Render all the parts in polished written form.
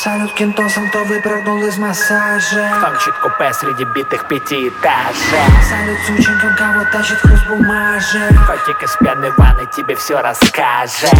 Салют кентосом, кто выпрыгнул из массажа. Фанчит купе среди битых пятиэтажек. Салют сученькам, кого тащит хруст бумажек. Котик из пенной ванны тебе все расскажет.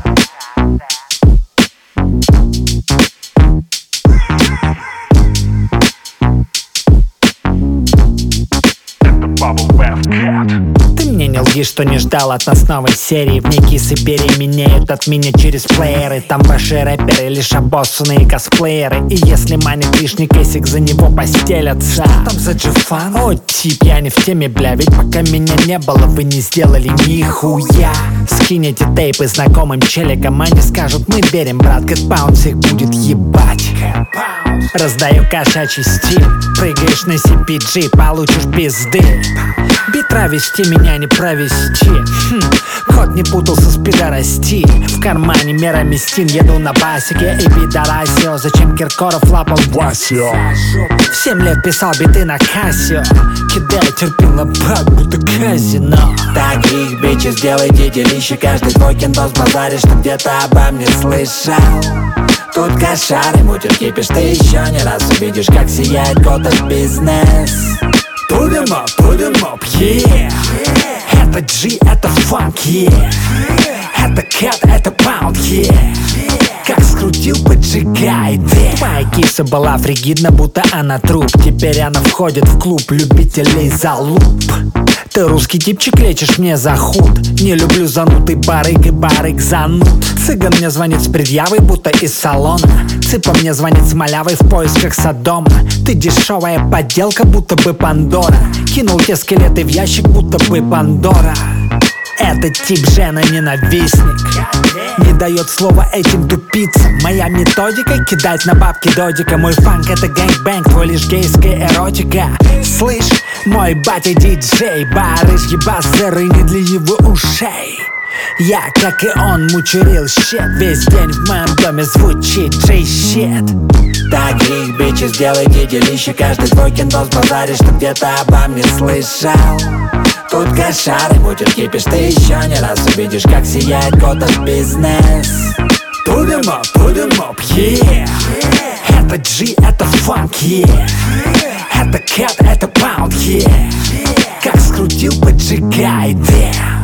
Ты мне не лги, что не ждал от нас новой серии. В ней кисы переменяют от меня через плееры. Там ваши рэперы лишь обоссанные косплееры. И если манит лишний кейсик, за него постелятся. Что там за джифан? О, тип, я не в теме, бля. Ведь пока меня не было, вы не сделали нихуя. Скинете тейпы знакомым челикам, они скажут: мы верим, брат, Кэтпаунд всех будет ебать. Раздаю кошачий стиль. Прыгаешь на CPG, получишь пизды. Битра вести меня не провести. Кот не путался с пидорасти. В кармане мера Местин, еду на басике и пидорасио. Зачем Киркоров лапал Васио? В 7 лет писал биты на Кассио. Кидаю терпил бак, будто казино. Таких бичей сделайте делище. Каждый твой кентос базарит, что где-то обо мне слышал. Тут кошары мутят кипиш. Ты еще не раз увидишь, как сияет Готов бизнес. Put em up, yeah. Это G, это фанк, yeah. Это Cat, это Pound, yeah. Как скрутил, поджигает, yeah. Твоя киса была фригидна, будто она труп. Теперь она входит в клуб любителей залуп. Ты русский типчик, лечишь мне за худ. Не люблю занутый барык и барык зануд. Цыган мне звонит с предъявой, будто из салона. Цыпа мне звонит с малявой в поисках Содома. Ты дешевая подделка, будто бы Пандора. Кинул те скелеты в ящик, будто бы Пандора. Этот тип жена-ненавистник. Не дает слова этим тупицам. Моя методика — кидать на бабки додика. Мой фанк — это гэнгбэнг, твой лишь гейская эротика. Слышь, мой батя диджей. Барыш ебасеры не для его ушей. Я, как и он, мучерил щит. Весь день в моем доме звучит джей-щит. Таких бичей сделайте делище. Каждый твой кентос базарит, что где-то обо мне слышал. Тут кошары мутят кипиш. Ты еще не раз увидишь, как сияет Готов бизнес. Put em up, yeah. Это G, это фанк, yeah. Это Cat, это Pound, yeah. Как скрутил, поджигает, yeah.